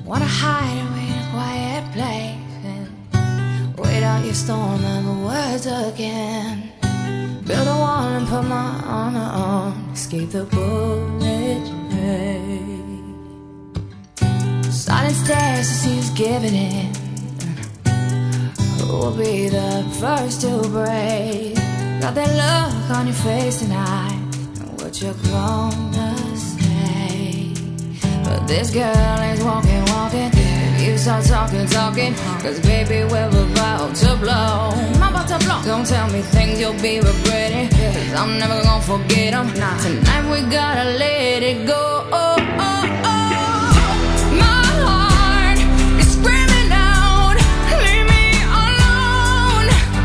Wanna hide away in a quiet place and wait out your storm of words again. Build a wall and put my honor on, escape the bullets rain. Silent stares to see who's giving in. Who will be the first to break? Got that look on your face tonight, what you gonna say? But this girl is walking, walking. You start talking, talking, cause baby we're about to blow. I'm about to blow. Don't tell me things you'll be regretting, cause I'm never gonna forget them. Tonight we gotta let it go. My heart is screaming out, leave me alone.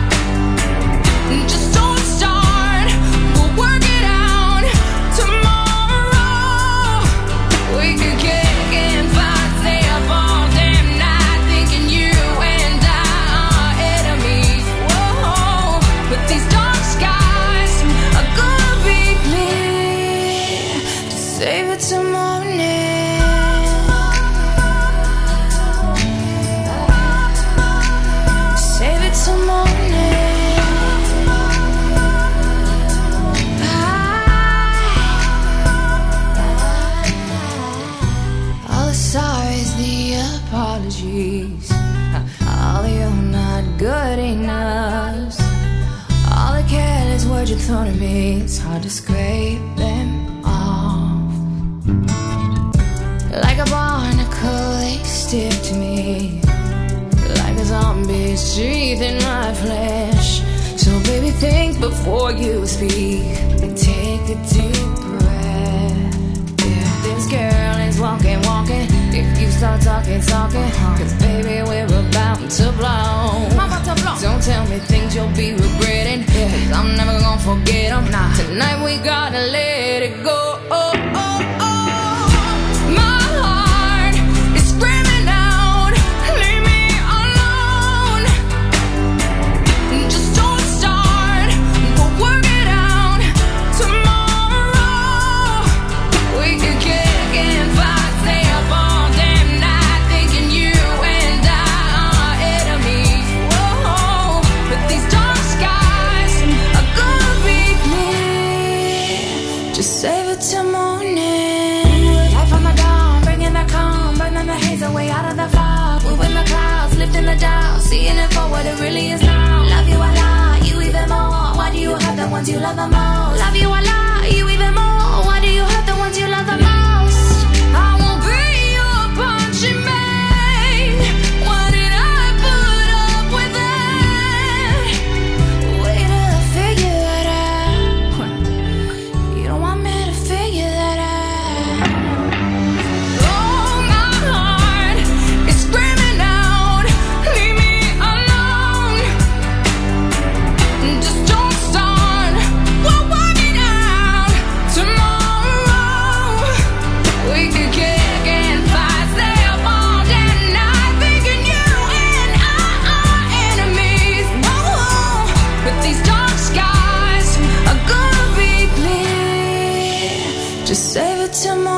Just don't start, we'll work it out tomorrow. We could kick and fight, stay up all damn night, thinking you and I are enemies. Whoa, but these dark skies are gonna be clear. Just save it till morning. Save it till morning. All the sorries, the apologies, all the you're not good enough, all the careless words you thrown at me, it's hard to scrape them off. Like a barnacle, they stick to me, like a zombie's teeth in my flesh. So baby, think before you speak and take a deep breath. Yeah, this girl is walking, walking. If you start talking, talking, cause baby we're about to blow. I'm about to blow. Don't tell me things you'll be regretting, cause I'm never gonna forget them. Tonight we gotta let it go. My heart is screaming out, leave me alone. Just don't start, we'll work it out tomorrow. We could kick and fight, stay up all damn night, thinking you and I are enemies. Whoa, but these dark skies are gonna be clear. Just save it till morning. Light from the dawn, bringing the calm, burning the haze away out of the fog. Moving the clouds, lifting the dial, seeing it for what it really is now. Love you a lot, you even more. Why do you hurt the ones you love the most? Love you a lot, you even more. Why do you hurt the ones you love the most? I won't be your punching bag. Why did I put up with that? Way to figure it out. You don't want me to figure that out. Oh, my heart is screaming out, leave me alone. Just don't start, we'll work it out tomorrow. We could kick and fight, stay up all damn night, thinking you and I are enemies. Whoa, but these dark skies are gonna be clear. Just save it till morning.